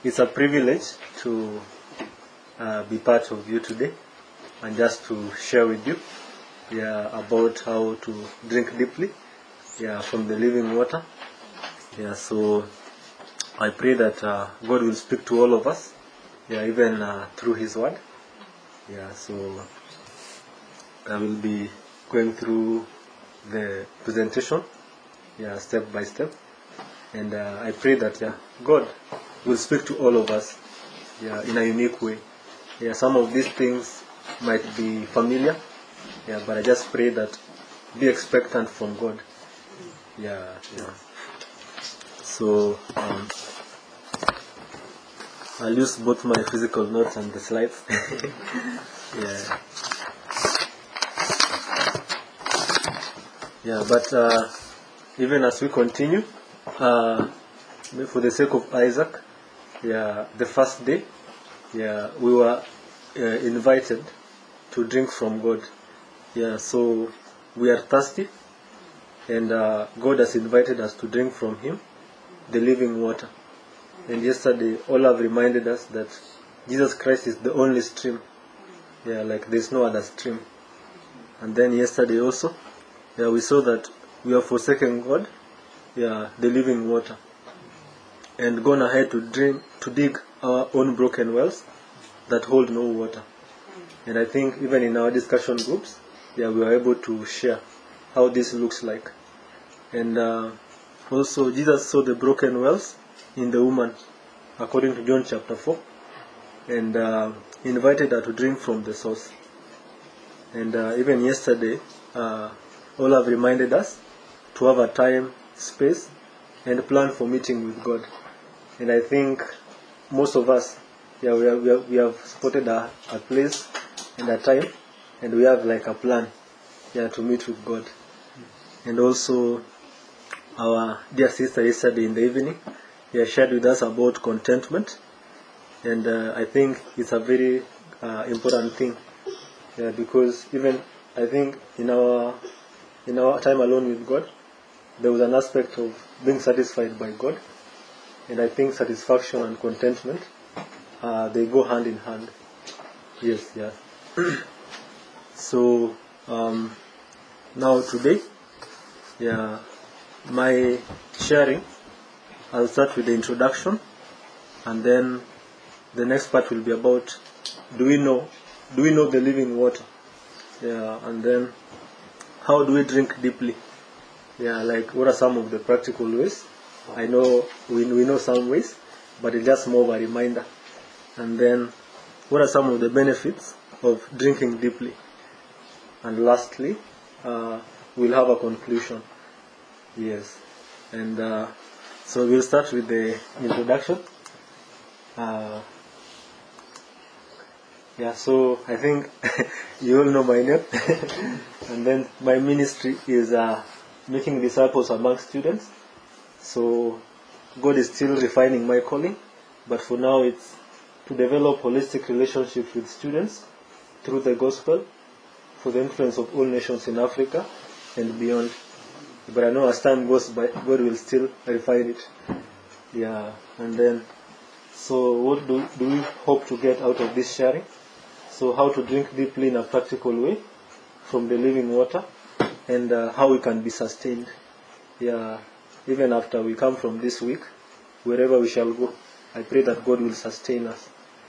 It's a privilege to be part of you today and just to share with you about how to drink deeply from the living water. So I pray that God will speak to all of us, even through His Word. So I will be going through the presentation, step by step, and I pray that God will speak to all of us, in a unique way. Some of these things might be familiar, but I just pray that be expectant from God. So I'll use both my physical notes and the slides. But even as we continue, for the sake of Isaac, the first day, we were invited to drink from God. So we are thirsty, and God has invited us to drink from Him, the living water. And yesterday, all have reminded us that Jesus Christ is the only stream. Like there's no other stream. And then yesterday also, we saw that we have forsaken God, the living water, and gone ahead to dig our own broken wells that hold no water. And I think even in our discussion groups, we were able to share how this looks like. And also Jesus saw the broken wells in the woman, according to John chapter 4, and invited her to drink from the source. And even yesterday, all have reminded us to have a time, space, and plan for meeting with God. And I think most of us, we have spotted a place and a time, and we have like a plan, to meet with God. And also, our dear sister yesterday in the evening, shared with us about contentment, and I think it's a very important thing, because even I think in our time alone with God, there was an aspect of being satisfied by God. And I think satisfaction and contentment, they go hand in hand. So now today, my sharing, I'll start with the introduction, and then the next part will be about do we know the living water, and then how do we drink deeply, like what are some of the practical ways. I know we know some ways, but it's just more of a reminder. And then, what are some of the benefits of drinking deeply? And lastly, we'll have a conclusion. And so we'll start with the introduction. So I think you all know my name. And then my ministry is making disciples among students. So God is still refining my calling, but for now it's to develop holistic relationships with students through the gospel for the influence of all nations in Africa and beyond. But I know as time goes by, God will still refine it. And then, so what do we hope to get out of this sharing? So how to drink deeply in a practical way from the living water, and how we can be sustained. Even after we come from this week, wherever we shall go, I pray that God will sustain us.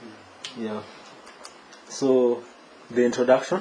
So, the introduction.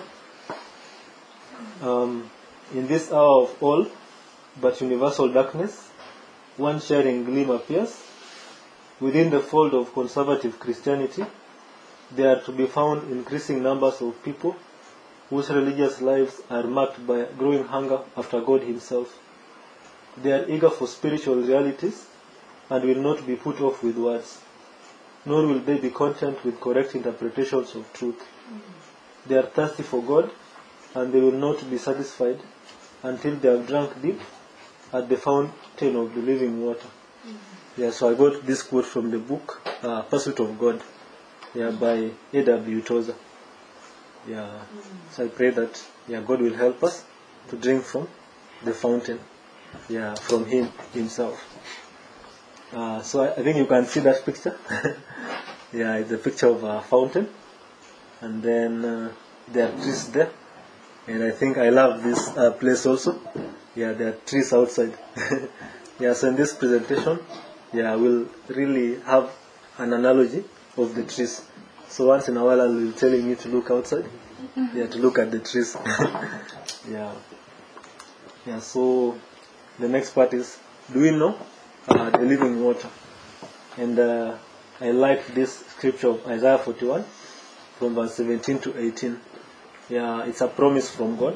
In this hour of all but universal darkness, one sharing gleam appears. Within the fold of conservative Christianity, there are to be found increasing numbers of people whose religious lives are marked by a growing hunger after God Himself. They are eager for spiritual realities and will not be put off with words, nor will they be content with correct interpretations of truth. They are thirsty for God, and they will not be satisfied until they have drunk deep at the fountain of the living water. So I got this quote from the book Pursuit of God, by A.W. Tozer. So I pray that God will help us to drink from the fountain, from Him Himself. So I think you can see that picture. Yeah, it's a picture of a fountain, and then there are trees there. And I think I love this place also. Yeah, there are trees outside. Yeah, so in this presentation, yeah, we'll really have an analogy of the trees. So once in a while, I'll be telling you to look outside. Yeah, to look at the trees. Yeah. Yeah, so the next part is, do we know the living water? And I like this scripture of Isaiah 41 from verse 17 to 18. Yeah, it's a promise from God.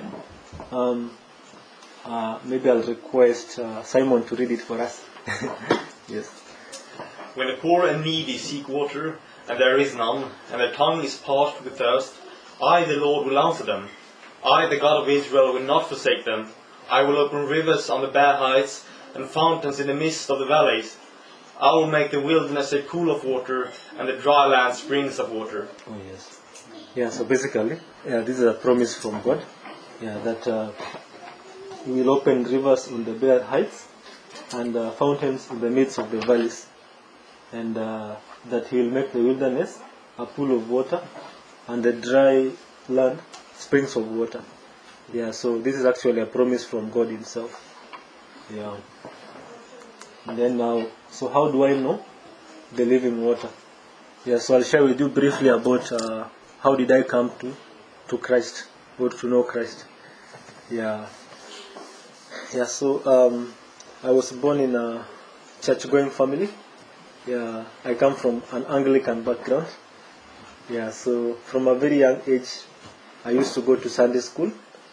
Maybe I'll request Simon to read it for us. Yes. When the poor and needy seek water, and there is none, and their tongue is parched with thirst, I, the Lord, will answer them. I, the God of Israel, will not forsake them. I will open rivers on the bare heights, and fountains in the midst of the valleys. I will make the wilderness a pool of water, and the dry land springs of water. Oh, yes. Yeah, so basically, this is a promise from God. Yeah, that He will open rivers on the bare heights and fountains in the midst of the valleys. And that He will make the wilderness a pool of water and the dry land springs of water. Yeah, so this is actually a promise from God Himself. Yeah. And then now, so how do I know the living water? Yeah, so I'll share with you briefly about how did I come to Christ, or to know Christ. Yeah. Yeah, so I was born in a church-going family. Yeah, I come from an Anglican background. Yeah, so from a very young age, I used to go to Sunday school.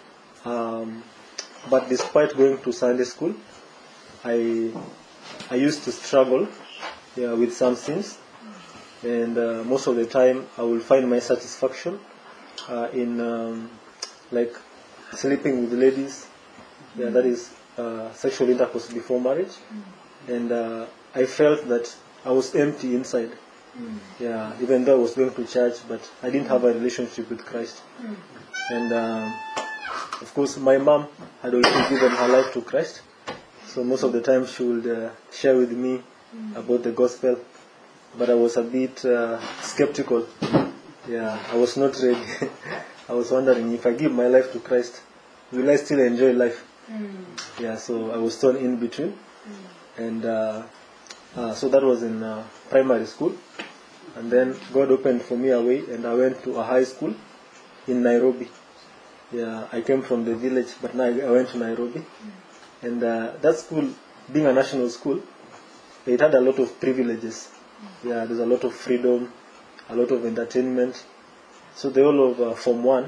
But despite going to Sunday school, I used to struggle, yeah, with some sins. And most of the time, I will find my satisfaction in like sleeping with ladies. Yeah, that is sexual intercourse before marriage. And I felt that I was empty inside. Yeah, even though I was going to church, but I didn't have a relationship with Christ. And of course, my mom had already given her life to Christ. So most of the time she would share with me about the gospel. But I was a bit skeptical. Yeah, I was not ready. I was wondering, if I give my life to Christ, will I still enjoy life? Yeah, so I was torn in between. And so that was in primary school. And then God opened for me a way, and I went to a high school in Nairobi. Yeah, I came from the village, but now I went to Nairobi. And that school, being a national school, it had a lot of privileges. Yeah, there's a lot of freedom, a lot of entertainment. So the whole of Form 1,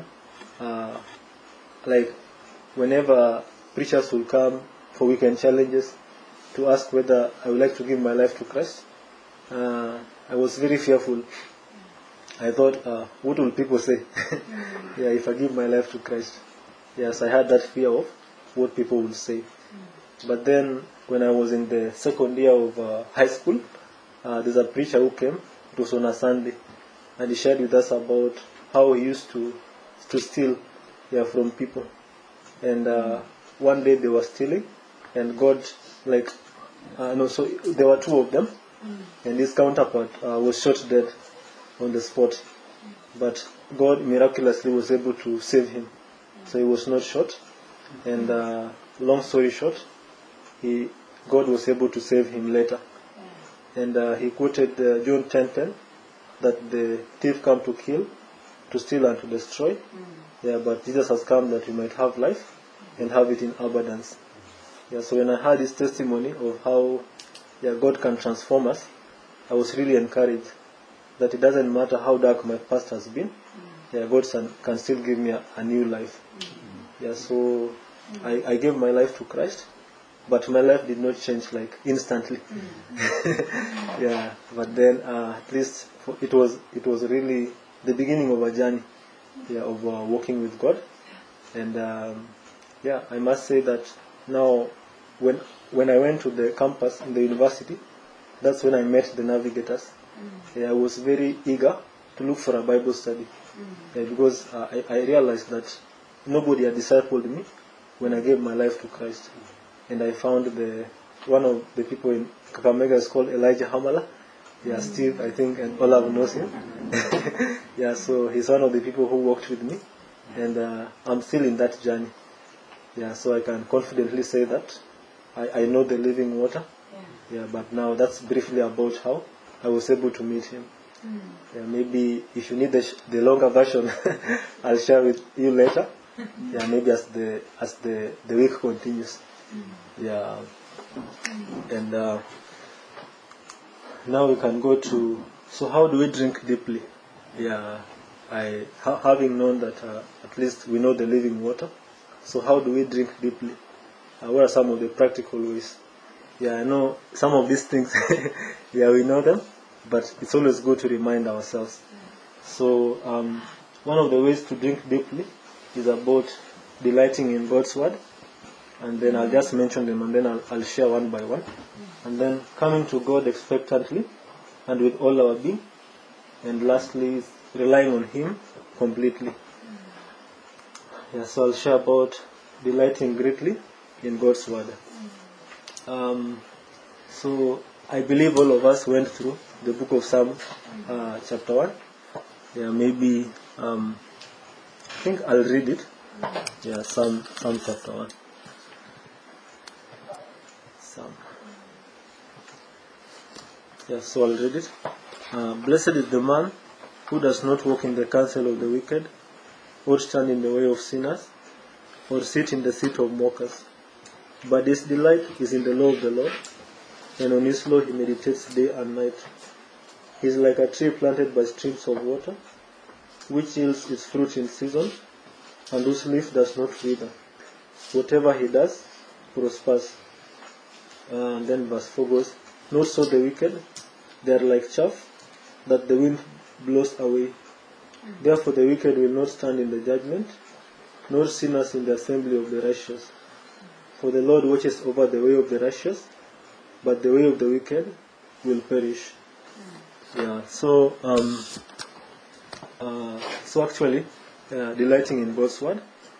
like whenever preachers will come for weekend challenges to ask whether I would like to give my life to Christ, I was very fearful. I thought, what will people say? Yeah, if I give my life to Christ. Yes, I had that fear of what people will say. But then, when I was in the second year of high school, there's a preacher who came. It was on a Sunday, and he shared with us about how he used to steal, yeah, from people. And one day they were stealing, and God, like, so there were two of them, and his counterpart was shot dead on the spot. But God miraculously was able to save him, so he was not shot. And long story short, God was able to save him later. And he quoted John 10:10, that the thief come to kill, to steal, and to destroy. Yeah, but Jesus has come that we might have life and have it in abundance. Yeah, so when I heard his testimony of how, yeah, God can transform us, I was really encouraged that it doesn't matter how dark my past has been. Yeah, God can still give me a new life. Yeah, so I gave my life to Christ, but my life did not change like instantly. Yeah, but then at least it was really the beginning of a journey, yeah, of walking with God. And yeah, I must say that now when I went to the campus in the university, that's when I met the navigators. Yeah, I was very eager to look for a Bible study, because I realized that nobody had discipled me when I gave my life to Christ. And I found the one of the people in Kakamega is called Elijah Hamala. Yeah, Steve, I think, and Olav knows him. Yeah, so he's one of the people who worked with me, and I'm still in that journey. Yeah, so I can confidently say that I know the living water. Yeah, but now that's briefly about how I was able to meet him. Yeah, maybe if you need the longer version, I'll share with you later. Yeah, maybe as the week continues. Yeah, and now we can go to, so how do we drink deeply? Yeah, having known that at least we know the living water. So how do we drink deeply? What are some of the practical ways? Yeah, I know some of these things, yeah, we know them, but it's always good to remind ourselves. So one of the ways to drink deeply is about delighting in God's word. And then I'll just mention them, and then I'll share one by one. And then coming to God expectantly and with all our being. And lastly, is relying on Him completely. Yeah, so I'll share about delighting greatly in God's word. So I believe all of us went through the book of Psalms, chapter 1. Yeah, maybe I think I'll read it. Yeah, Psalm chapter 1. Yeah, so I'll read it. Blessed is the man who does not walk in the counsel of the wicked, or stand in the way of sinners, or sit in the seat of mockers. But his delight is in the law of the Lord, and on his law he meditates day and night. He is like a tree planted by streams of water, which yields its fruit in season, and whose leaf does not wither. Whatever he does prospers. And then verse 4 goes, not so the wicked, they are like chaff that the wind blows away. Therefore the wicked will not stand in the judgment, nor sinners in the assembly of the righteous. For the Lord watches over the way of the righteous, but the way of the wicked will perish. Yeah, so actually, delighting in God's word.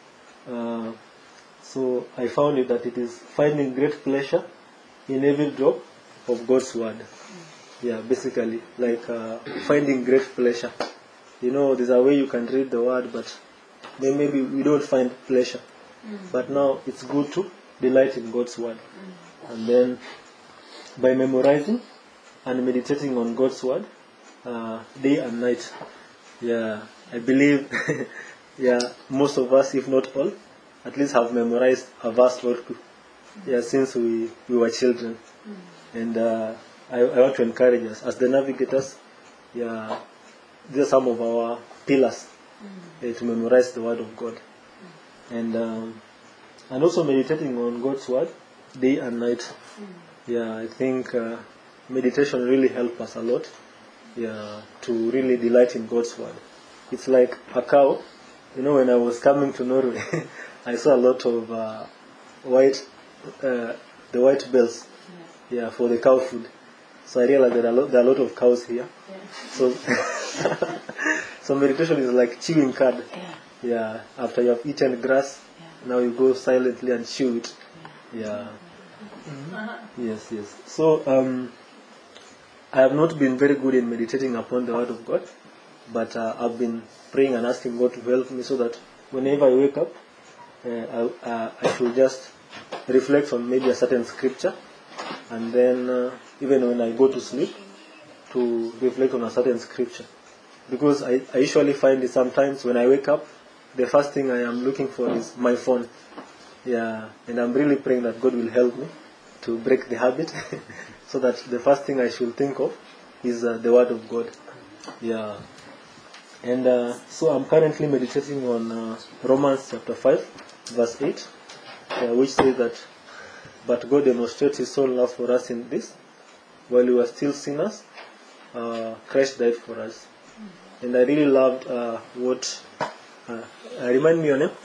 So I found it that it is finding great pleasure in every drop of God's word. Yeah, basically, like finding great pleasure. You know, there's a way you can read the word, but then maybe we don't find pleasure. But now it's good to delight in God's word. And then by memorizing and meditating on God's word day and night. Yeah, I believe yeah, most of us, if not all, at least have memorized a verse or two. Yeah, since we were children. And I want to encourage us as the navigators. Yeah, these are some of our pillars to memorize the word of God. And also meditating on God's word day and night. Yeah, I think meditation really helps us a lot. Yeah, to really delight in God's word. It's like a cow. You know, when I was coming to Norway, I saw a lot of the white bells. Yeah, for the cow food. So I realized there are a lot of cows here. So so meditation is like chewing cud. Yeah, after you have eaten grass, now you go silently and chew it. Yeah. Yes. So I have not been very good in meditating upon the word of God, but I've been praying and asking God to help me so that whenever I wake up, I should just reflect on maybe a certain scripture, and then even when I go to sleep, to reflect on a certain scripture. Because I usually find it sometimes when I wake up, the first thing I am looking for is my phone. Yeah, and I'm really praying that God will help me to break the habit so that the first thing I should think of is the word of God. Yeah. And so I'm currently meditating on Romans chapter 5, verse 8, which says that, but God demonstrates His own love for us in this, while we were still sinners, Christ died for us. And I really loved what... remind me your name?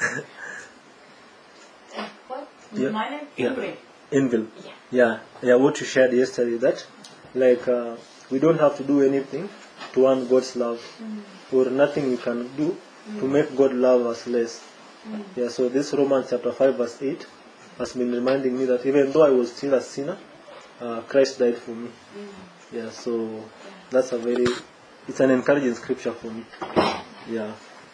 What? Yeah. My name? Yeah. Ingrid. Ingrid. Yeah. Yeah, what you shared yesterday, that like we don't have to do anything to earn God's love, or nothing we can do to make God love us less. Yeah, so this Romans chapter 5 verse 8 has been reminding me that even though I was still a sinner, Christ died for me. Yeah, so that's it's an encouraging scripture for me. Yeah.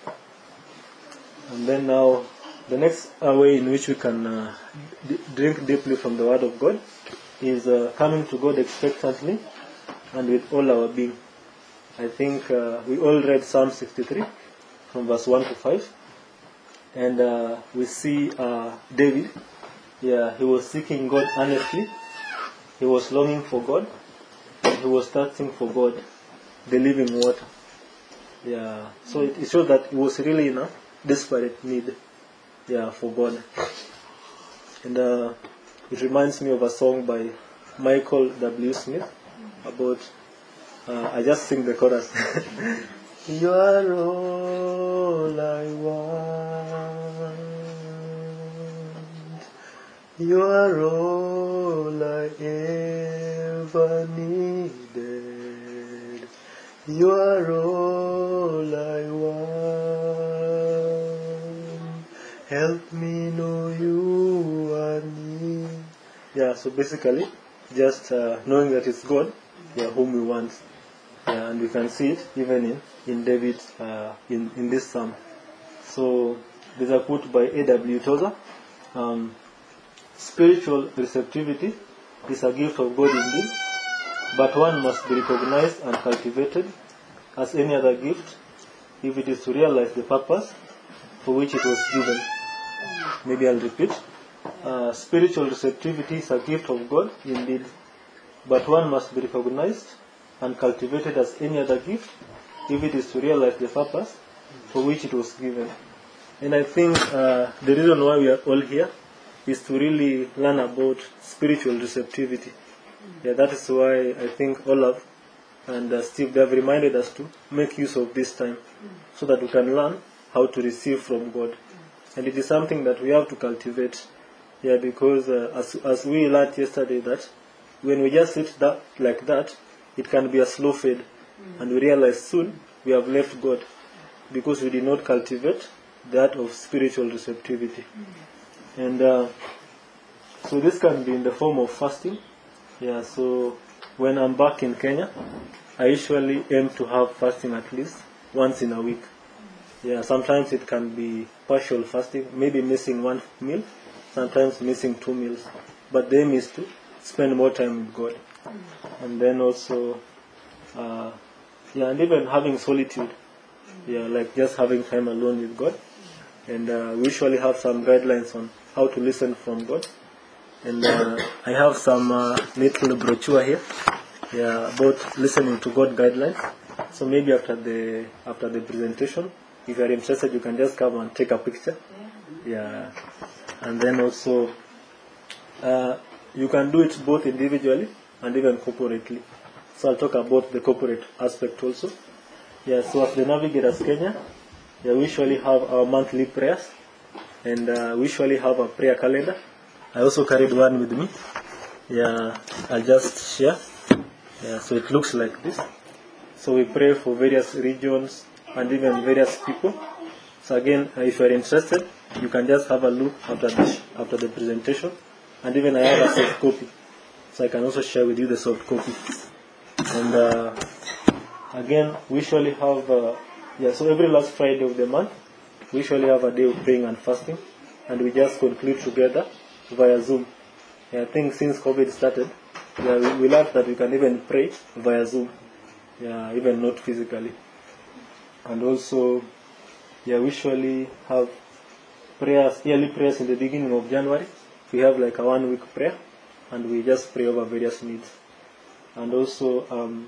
And then now, the next way in which we can drink deeply from the Word of God is coming to God expectantly and with all our being. I think we all read Psalm 63 from verse 1 to 5. And we see David. Yeah, he was seeking God earnestly. He was longing for God. He was thirsting for God, the living water. Yeah, so it shows that he was really in a desperate need, for God. And it reminds me of a song by Michael W. Smith about, I just sing the chorus. You are all I want. You are all I ever needed. You are all I want. Help me know you are near. Yeah, so basically, just knowing that it's God, whom we want. Yeah, and we can see it even in David, in this psalm. So there's a quote by A.W. Tozer. Spiritual receptivity is a gift of God indeed, but one must be recognized and cultivated as any other gift if it is to realize the purpose for which it was given. Maybe I'll repeat. Spiritual receptivity is a gift of God indeed, but one must be recognized and cultivated as any other gift if it is to realize the purpose for which it was given. And I think the reason why we are all here is to really learn about spiritual receptivity. Yeah, that is why I think Olaf and Steve, they have reminded us to make use of this time so that we can learn how to receive from God. And it is something that we have to cultivate. Yeah, because as we learned yesterday, that when we just sit like that, it can be a slow fade. And we realize soon we have left God because we did not cultivate that of spiritual receptivity. And so this can be in the form of fasting. Yeah, so when I'm back in Kenya, I usually aim to have fasting at least once in a week. Yeah, sometimes it can be partial fasting, maybe missing one meal, sometimes missing 2 meals. But the aim is to spend more time with God. And then also, and even having solitude. Yeah, like just having time alone with God. And we usually have some guidelines on how to listen from God. And I have some little brochure here, about listening to God guidelines. So maybe after the presentation, if you are interested, you can just come and take a picture. Yeah, and then also you can do it both individually and even corporately. So I'll talk about the corporate aspect also. Yeah, so as the Navigators Kenya, we usually have our monthly prayers, and we usually have a prayer calendar. I also carried one with me. Yeah, I'll just share. Yeah, so it looks like this. So we pray for various regions and even various people. So again, if you are interested, you can just have a look after the presentation. And even I have a soft copy, so I can also share with you the soft copy. And again, we usually have so every last Friday of the month, we usually have a day of praying and fasting, and we just conclude together via Zoom. I think since COVID started, we learned that we can even pray via Zoom, even not physically. And also, we usually have yearly prayers in the beginning of January. We have like a 1 week prayer, and we just pray over various needs. And also,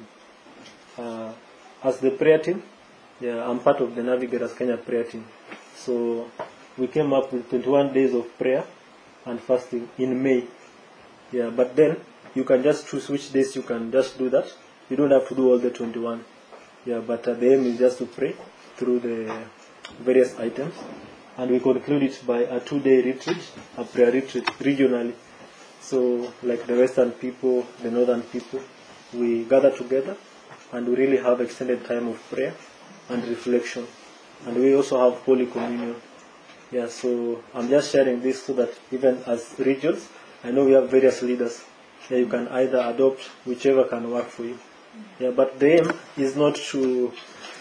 as the prayer team, I'm part of the Navigators Kenya prayer team. So we came up with 21 days of prayer and fasting in May. But then you can just choose which days you can just do that. You don't have to do all the 21. But the aim is just to pray through the various items. And we conclude it by a 2-day retreat, a prayer retreat regionally. So like the Western people, the Northern people, we gather together and we really have extended time of prayer and reflection. And we also have Holy Communion. So I'm just sharing this so that even as regions, I know we have various leaders. Yeah, you can either adopt whichever can work for you. Yeah, but the aim is not to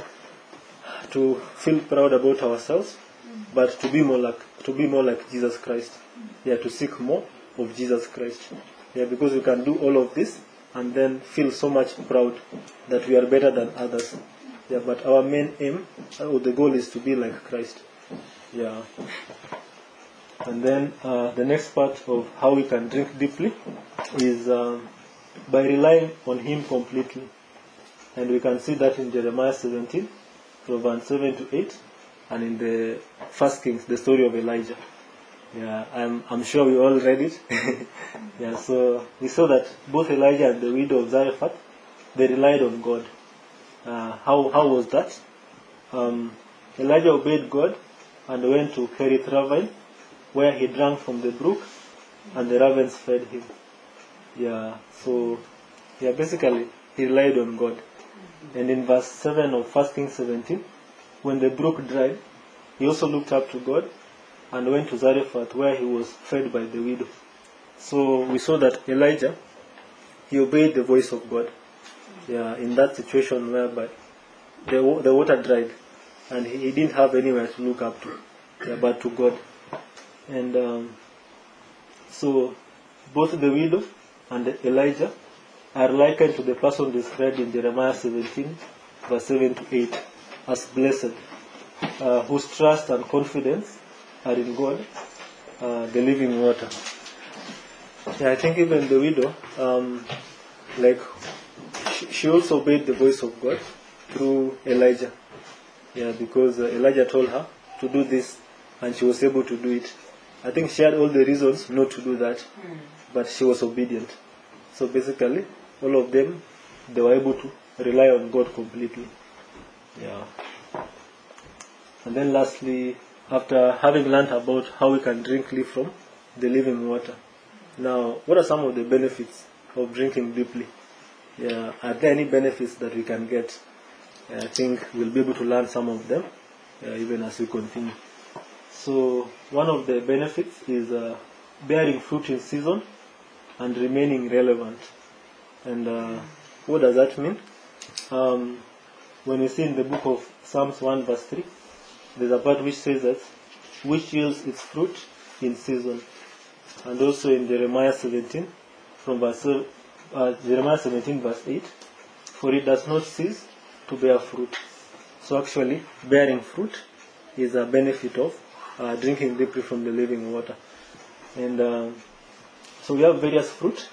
feel proud about ourselves, but to be more like Jesus Christ. Yeah, to seek more of Jesus Christ. Yeah, because we can do all of this and then feel so much proud that we are better than others. Yeah, but our main aim or the goal is to be like Christ. Yeah. And then the next part of how we can drink deeply is by relying on Him completely. And we can see that in Jeremiah 17, from verse 7 to 8, and in the First Kings, the story of Elijah. Yeah, I'm sure we all read it. Yeah, so we saw that both Elijah and the widow of Zarephath, they relied on God. How was that? Elijah obeyed God and went to Kerith Ravine, where he drank from the brook, and the ravens fed him. Yeah, so basically he relied on God. And in verse 7 of 1 Kings 17, when the brook dried, he also looked up to God and went to Zarephath, where he was fed by the widow. So we saw that Elijah, he obeyed the voice of God. Yeah, in that situation whereby the water dried, and he didn't have anywhere to look up to, yeah, but to God. And so both the widow and Elijah are likened to the person described in Jeremiah 17, verse 7 to 8, as blessed, whose trust and confidence are in God, the living water. Yeah, I think even the widow, she also obeyed the voice of God through Elijah. Yeah, because Elijah told her to do this, and she was able to do it. I think she had all the reasons not to do that, but she was obedient. So basically, all of them, they were able to rely on God completely. Yeah. And then lastly, after having learned about how we can drink from the living water, now, what are some of the benefits of drinking deeply? Yeah, are there any benefits that we can get? I think we'll be able to learn some of them, even as we continue. So, one of the benefits is bearing fruit in season and remaining relevant. And what does that mean? When we see in the book of Psalms 1 verse 3, there's a part which says that, which yields its fruit in season. And also in Jeremiah 17, Jeremiah 17 verse 8, for it does not cease to bear fruit. So actually, bearing fruit is a benefit of drinking deeply from the living water. And so we have various fruit.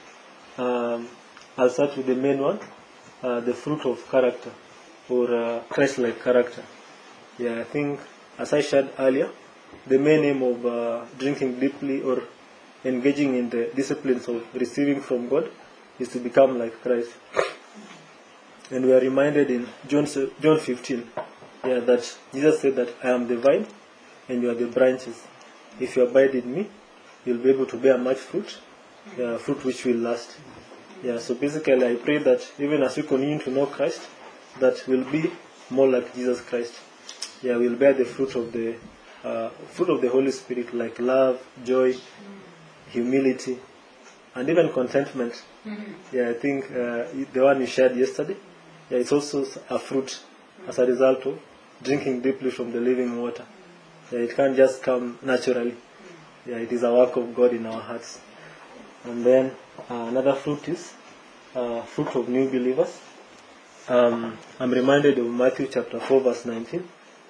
I'll start with the main one, the fruit of character, or Christ-like character. Yeah, I think, as I shared earlier, the main aim of drinking deeply or engaging in the disciplines of receiving from God is to become like Christ. And we are reminded in John 15, that Jesus said that I am the vine and you are the branches. If you abide in me, you'll be able to bear much fruit, fruit which will last. Yeah, so basically I pray that even as we continue to know Christ, that we'll be more like Jesus Christ. Yeah, we'll bear the fruit of the Holy Spirit, like love, joy, humility, and even contentment. Yeah, I think the one you shared yesterday, it's also a fruit as a result of drinking deeply from the living water. Yeah, it can't just come naturally. Yeah, it is a work of God in our hearts. And then another fruit is fruit of new believers. I'm reminded of Matthew chapter 4 verse 19,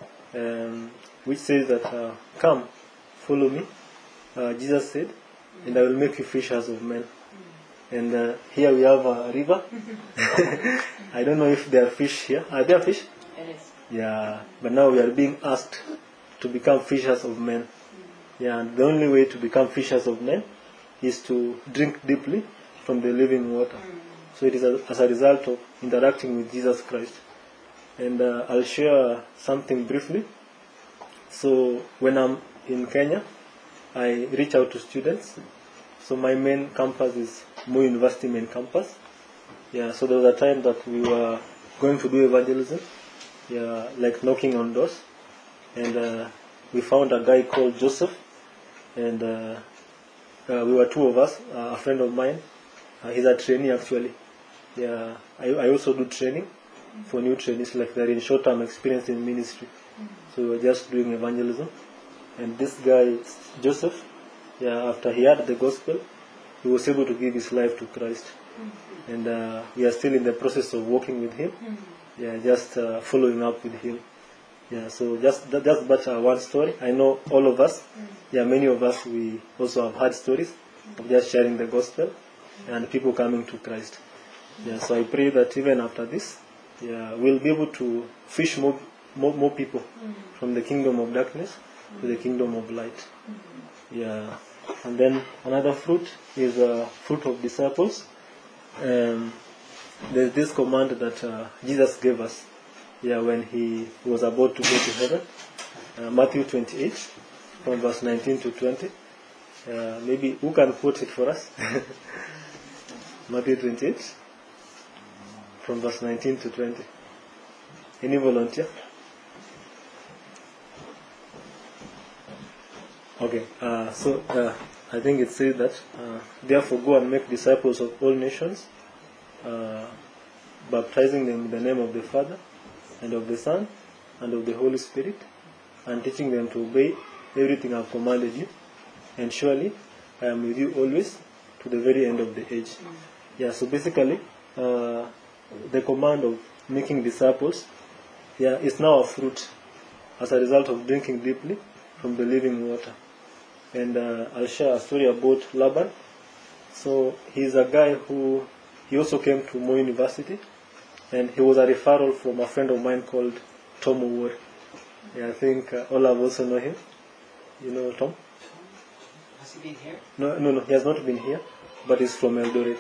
which says that, come, follow me, Jesus said, and I will make you fishers of men. And here we have a river. I don't know if there are fish here. Are there fish? Yes. Yeah, but now we are being asked to become fishers of men. Yeah, and the only way to become fishers of men is to drink deeply from the living water. So it is as a result of interacting with Jesus Christ. And I'll share something briefly. So when I'm in Kenya, I reach out to students. So my main campus is Moi University main campus. Yeah, so there was a time that we were going to do evangelism. Yeah, like knocking on doors. And we found a guy called Joseph. And we were two of us, a friend of mine He's a trainee actually. Yeah, I also do training for new trainees, like they're in short-term experience in ministry. So we're just doing evangelism. And this guy, Joseph, yeah, after he heard the gospel, he was able to give his life to Christ. And we are still in the process of working with him. Yeah, just following up with him. Yeah, so that's but one story. I know all of us, yeah, many of us, we also have had stories of just sharing the gospel and people coming to Christ. Yeah, so I pray that even after this, yeah, we'll be able to fish more people from the kingdom of darkness to the kingdom of light. Yeah, and then another fruit is fruit of disciples. There's this command that Jesus gave us, yeah, when he was about to go to heaven. Matthew 28, from verse 19 to 20. Maybe who can quote it for us? Matthew 28, from verse 19 to 20. Any volunteer? Okay, so I think it says that, therefore go and make disciples of all nations, baptizing them in the name of the Father, and of the Son, and of the Holy Spirit, and teaching them to obey everything I have commanded you. And surely I am with you always to the very end of the age. Yeah, so basically, the command of making disciples, yeah, is now a fruit as a result of drinking deeply from the living water. And I'll share a story about Laban. So he's a guy who, he also came to Moi University, and he was a referral from a friend of mine called Tom Owori. Yeah, I think all of us also know him. You know Tom? Has he been here? No, he has not been here, but he's from Eldoret.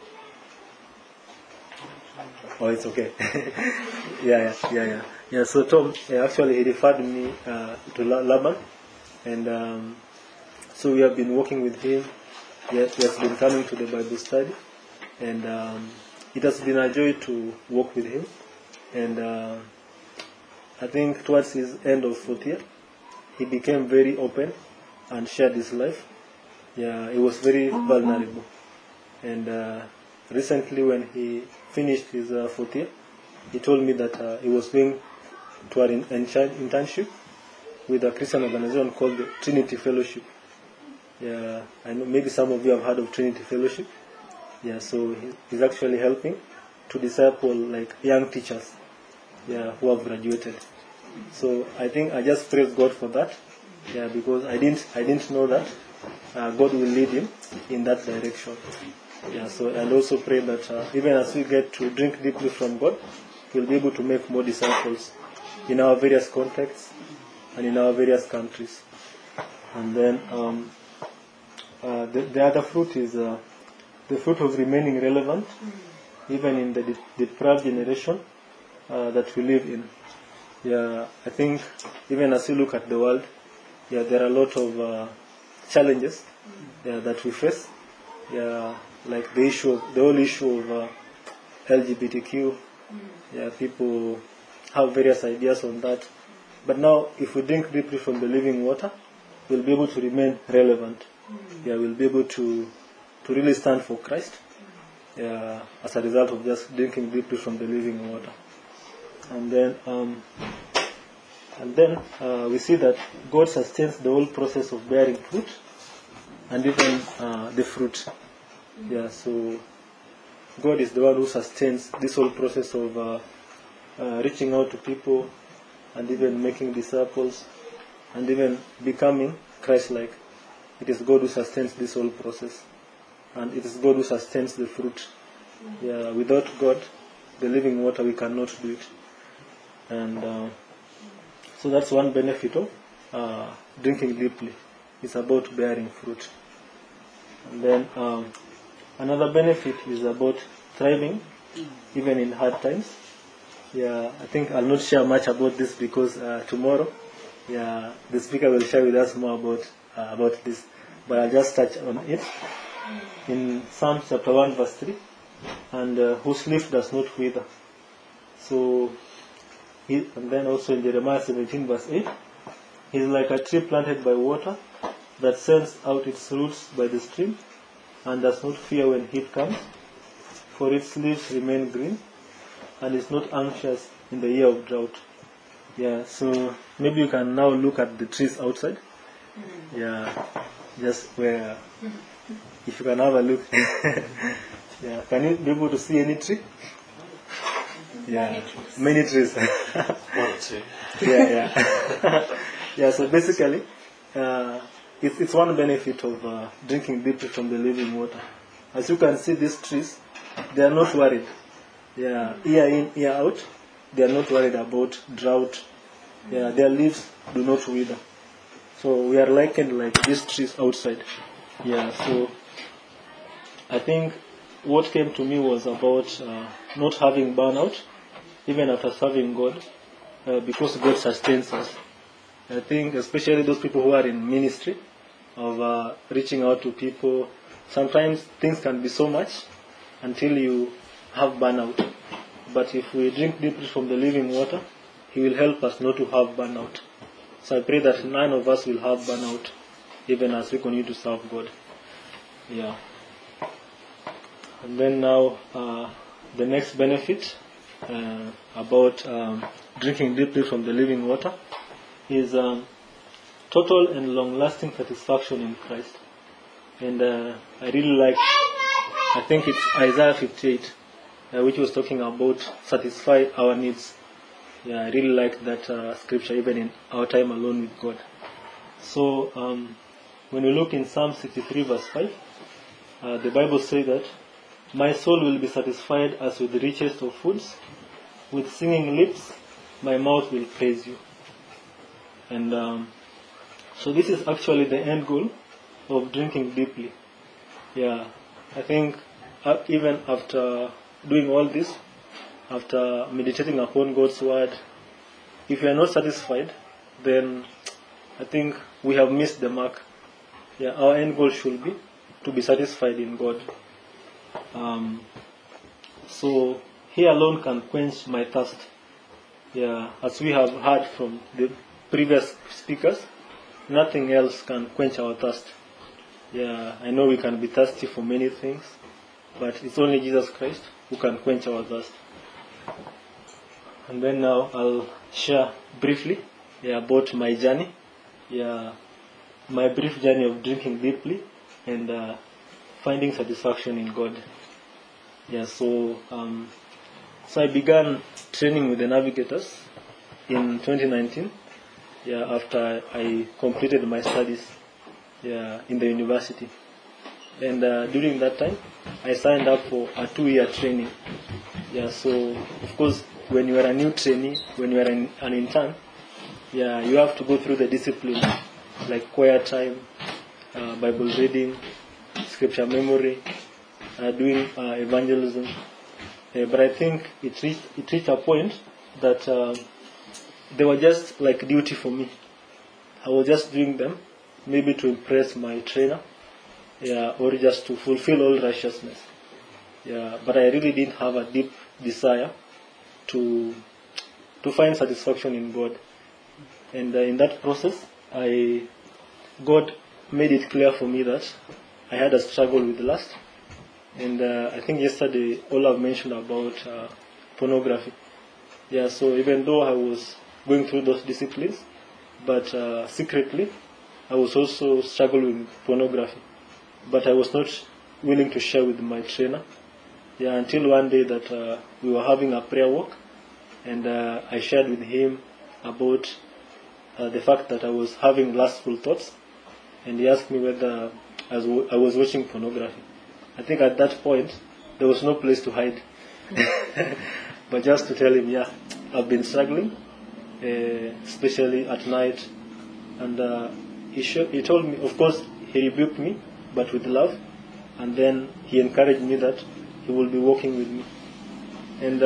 Oh, it's okay. Yeah, so Tom, actually he referred me to Laban, and so we have been working with him. He has been coming to the Bible study, and it has been a joy to work with him. And I think towards his end of fourth year, he became very open and shared his life. Yeah, he was very vulnerable. And recently when he finished his fourth year, he told me that he was going to an internship with a Christian organization called the Trinity Fellowship. Yeah, I know maybe some of you have heard of Trinity Fellowship. Yeah, so he's actually helping to disciple like young teachers, yeah, who have graduated. So I think I just praise God for that. Yeah, because I didn't know that God will lead him in that direction. Yeah, so and also pray that even as we get to drink deeply from God, we'll be able to make more disciples in our various contexts and in our various countries. And then the other fruit is the fruit of remaining relevant, even in the deprived generation that we live in. Yeah, I think even as we look at the world, yeah, there are a lot of challenges, yeah, that we face. Yeah, like the whole issue of LGBTQ. Yeah, people have various ideas on that. But now, if we drink deeply from the living water, we'll be able to remain relevant. Yeah, we'll be able to really stand for Christ. Yeah, as a result of just drinking deeply from the living water. And then we see that God sustains the whole process of bearing fruit, and even the fruit. Yeah, so God is the one who sustains this whole process of reaching out to people, and even making disciples, and even becoming Christ-like. It is God who sustains this whole process, and it is God who sustains the fruit. Yeah, without God, the living water, we cannot do it. And so that's one benefit of drinking deeply. It's about bearing fruit. And then another benefit is about thriving even in hard times. Yeah, I think I'll not share much about this because tomorrow, yeah, the speaker will share with us more about this. But I'll just touch on it. In Psalm chapter 1 verse 3, and whose leaf does not wither. So, and then also in Jeremiah 17 verse 8, he is like a tree planted by water that sends out its roots by the stream, and does not fear when heat comes, for its leaves remain green, and is not anxious in the year of drought. Yeah, so maybe you can now look at the trees outside. Yeah, just where, if you can have a look. Yeah, can you be able to see any tree? Yeah, many trees. One or two. Yeah. Yeah, so basically, it's one benefit of drinking deeply from the living water. As you can see, these trees, they are not worried. Yeah, year in, year out, they are not worried about drought. Yeah, their leaves do not wither. So we are likened like these trees outside. Yeah, so I think what came to me was about not having burnout, even after serving God, because God sustains us. I think especially those people who are in ministry, of reaching out to people, sometimes things can be so much until you have burnout. But if we drink deeply from the living water, He will help us not to have burnout. So I pray that none of us will have burnout, even as we continue to serve God. Yeah. And then now, the next benefit about drinking deeply from the living water is total and long-lasting satisfaction in Christ. And I really like, I think it's Isaiah 58, which was talking about satisfy our needs. Yeah, I really like that scripture, even in our time alone with God. So, when we look in Psalm 63 verse 5, the Bible says that, my soul will be satisfied as with the richest of foods. With singing lips, my mouth will praise you. And so this is actually the end goal of drinking deeply. Yeah, I think even after doing all this, after meditating upon God's word, if you are not satisfied, then I think we have missed the mark. Yeah, our end goal should be to be satisfied in God. So He alone can quench my thirst. Yeah, as we have heard from the previous speakers, nothing else can quench our thirst. Yeah, I know we can be thirsty for many things, but it's only Jesus Christ who can quench our thirst. And then now I'll share briefly about my journey. Yeah, my brief journey of drinking deeply and finding satisfaction in God. Yeah, so I began training with the Navigators in 2019. Yeah, after I completed my studies in the university. And during that time, I signed up for a 2-year training. Yeah, so of course, when you are a new trainee, when you are an intern, you have to go through the disciplines like choir time, Bible reading, scripture memory, doing evangelism. But I think it reached a point that they were just like duty for me. I was just doing them, maybe to impress my trainer, or just to fulfill all righteousness. But I really didn't have a deep desire to find satisfaction in God. And in that process, God made it clear for me that I had a struggle with lust. And I think yesterday Olaf mentioned about pornography. So even though I was going through those disciplines, but secretly I was also struggling with pornography. But I was not willing to share with my trainer. Until one day that we were having a prayer walk, and I shared with him about the fact that I was having lustful thoughts, and he asked me whether I was watching pornography. I think at that point there was no place to hide, but just to tell him, I've been struggling, especially at night, and he told me, of course, he rebuked me, but with love, and then he encouraged me that he will be walking with me. And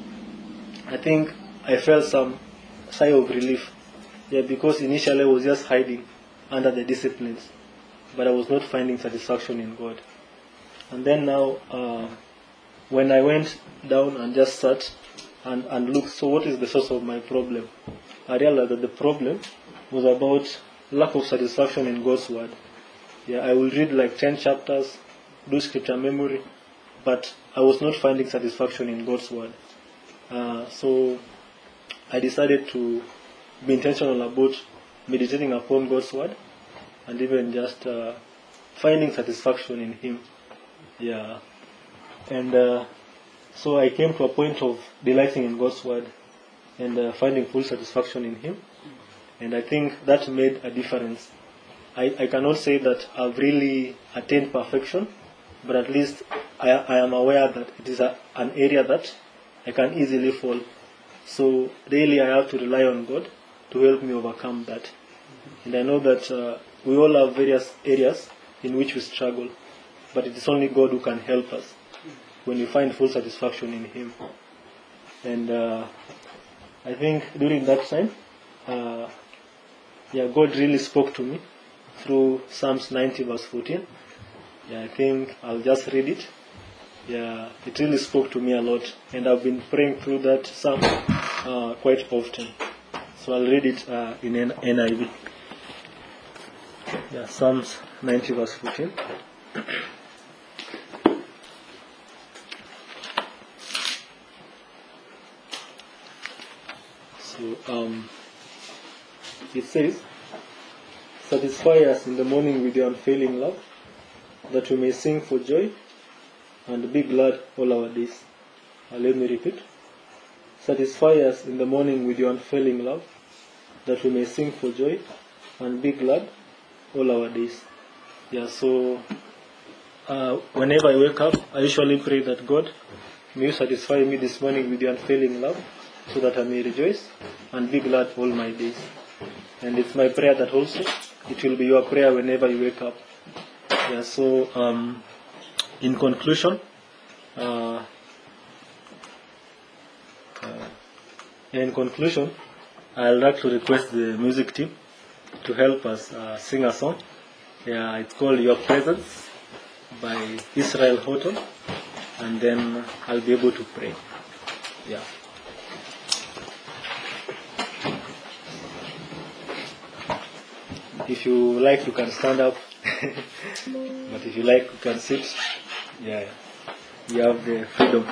I think I felt some sigh of relief, because initially I was just hiding under the disciplines, but I was not finding satisfaction in God. And then now, when I went down and just sat and looked, so what is the source of my problem? I realized that the problem was about lack of satisfaction in God's word. I will read like 10 chapters, do scripture memory, but I was not finding satisfaction in God's word. So I decided to be intentional about meditating upon God's word and even just finding satisfaction in Him. Yeah. And so I came to a point of delighting in God's word and finding full satisfaction in Him. And I think that made a difference. I cannot say that I've really attained perfection, but at least I am aware that it is an area that I can easily fall. So daily I have to rely on God to help me overcome that. And I know that we all have various areas in which we struggle, but it is only God who can help us when we find full satisfaction in Him. And I think during that time, God really spoke to me through Psalms 90 verse 14. I think I'll just read it. It really spoke to me a lot, and I've been praying through that psalm quite often. So I'll read it in NIV. Psalms 90 verse 14. So it says, "Satisfy us in the morning with your unfailing love, that we may sing for joy and be glad all our days." Let me repeat. "Satisfy us in the morning with your unfailing love, that we may sing for joy and be glad all our days." So whenever I wake up, I usually pray that God, may you satisfy me this morning with your unfailing love, so that I may rejoice and be glad all my days. And it's my prayer that also it will be your prayer whenever you wake up. So in conclusion, I'd like to request the music team to help us sing a song. It's called "Your Presence" by Israel Houghton, and then I'll be able to pray. If you like, you can stand up. But if you like, you can sit. You have the freedom.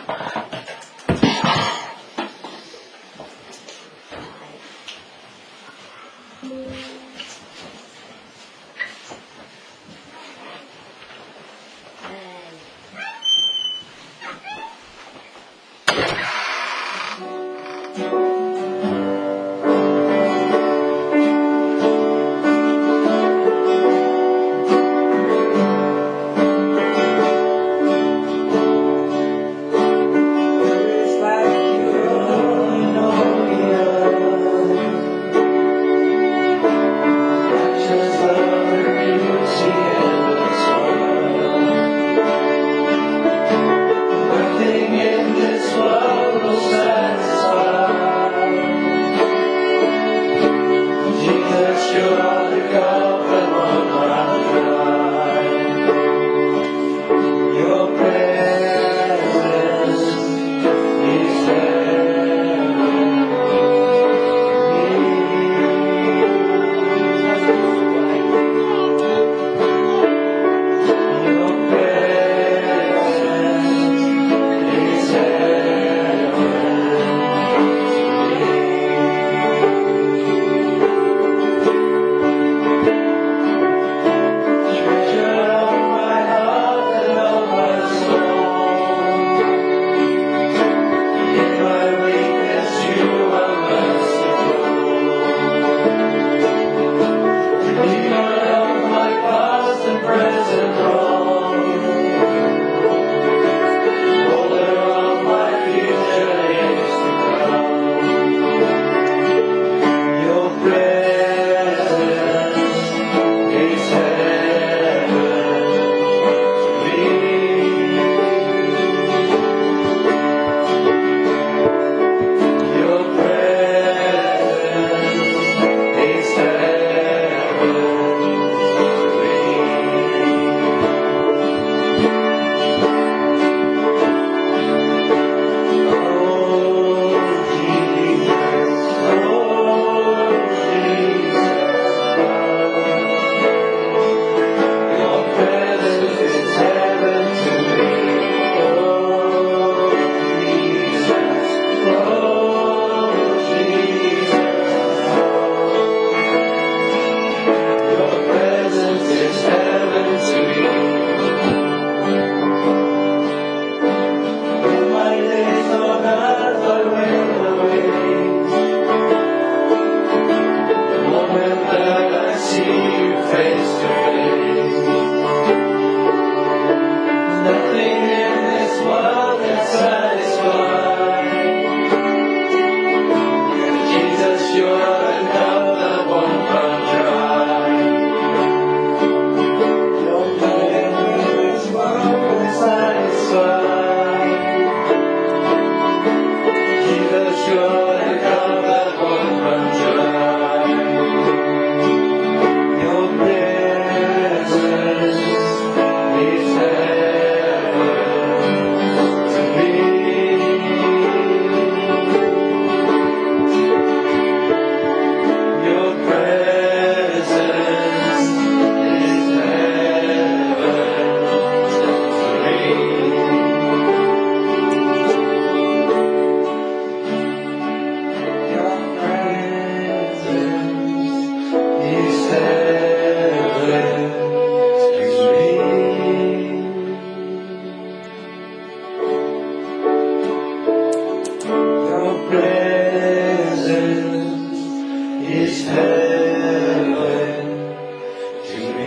heaven to me.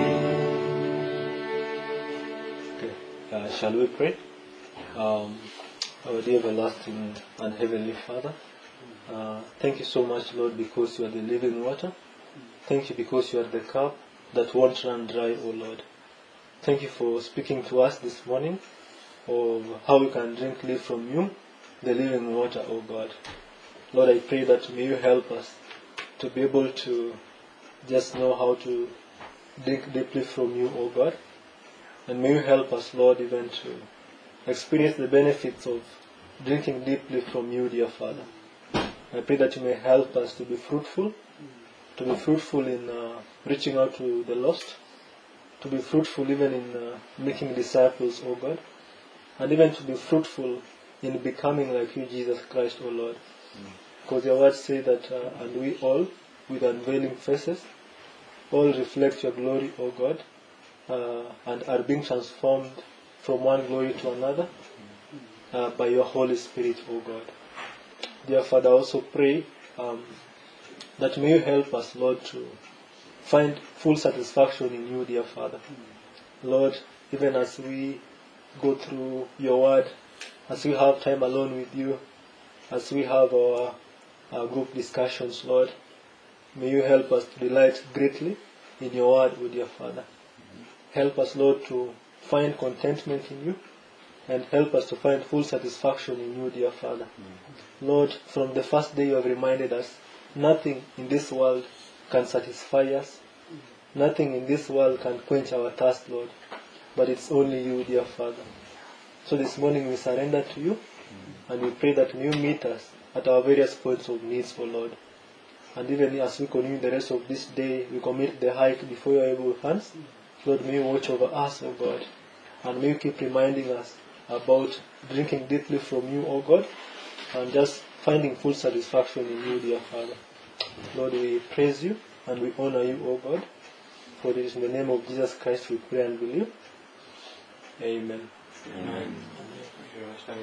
Shall we pray? Our dear everlasting and heavenly Father, thank you so much, Lord, because you are the living water. Thank you because you are the cup that won't run dry, O Lord. Thank you for speaking to us this morning of how we can drink live from you, the living water, O God. Lord, I pray that may you help us to be able to just know how to drink deeply from you, O God. And may you help us, Lord, even to experience the benefits of drinking deeply from you, dear Father. I pray that you may help us to be fruitful in reaching out to the lost, to be fruitful even in making disciples, O God, and even to be fruitful in becoming like you, Jesus Christ, O Lord. Because your words say that, and we all, with unveiling faces, all reflect your glory, O God, and are being transformed from one glory to another by your Holy Spirit, O God. Dear Father, I also pray that may you help us, Lord, to find full satisfaction in you, dear Father. Lord, even as we go through your word, as we have time alone with you, as we have our group discussions, Lord, may you help us to delight greatly in your word, O dear Father. Help us, Lord, to find contentment in you, and help us to find full satisfaction in you, dear Father. Lord, from the first day you have reminded us, nothing in this world can satisfy us. Nothing in this world can quench our thirst, Lord. But it's only you, dear Father. So this morning we surrender to you, and we pray that you meet us at our various points of needs, O Lord. And even as we continue the rest of this day, we commit the hike before your able hands. Lord, may you watch over us, O God. And may you keep reminding us about drinking deeply from you, O God, and just finding full satisfaction in you, dear Father. Lord, we praise you and we honor you, O God. For it is in the name of Jesus Christ we pray and believe. Amen. Amen.